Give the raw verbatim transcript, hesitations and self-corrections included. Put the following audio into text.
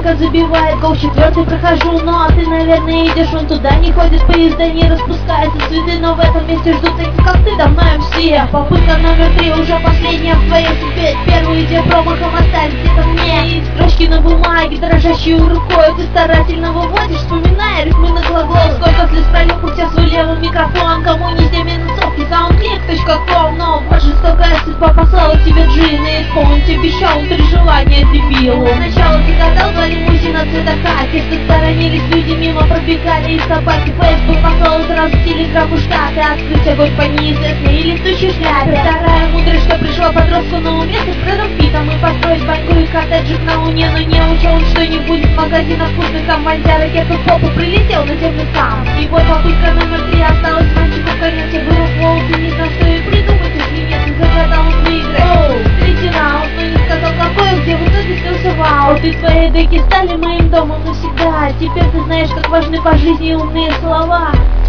пока забивает гол. Четвертый прохожу, но ты, наверное, идешь, он туда не ходит, поезда не распускаются цветы, но в этом месте ждут таких, как ты, давно им все. Попытка номер три, уже последняя в твоей судьбе. Первую идею промахом оставить где-то мне. И строчки на бумаге, дрожащей рукой, ты старательно выводишь, вспоминая рифмы на глагол. Сколько слез пролил, крутя свой левый микрофон. Кому не жди минусовки, саундклик точка ком. Но вот жестокая судьба послала тебе джин и исполнить обещал три желания дебилу. Сначала загадал два лимузина цвета хаки, что сторонились люди, мимо пробегали и собаки. Фейсбук послал сразу телеграмму штаты, открыть огонь по неизвестной и летучей шляпе. Вторая мудрость, что пришла подростку на уме, с Брэдом Питтом и построить баньку и коттеджик на луне. Но не учел, что не будет магазина вкусных, там вонзя ракету в попу, прилетел на землю сам. И вот попытка номер три, осталось мальчику конец. Я был фол, ты не знал, что и придумать, если нет, и загадал он выиграть. Оу, третий раунд, но не сказал какой, где в итоге слился вау. Ты твои деки стали моим домом навсегда. Теперь ты знаешь, как важны по жизни умные слова.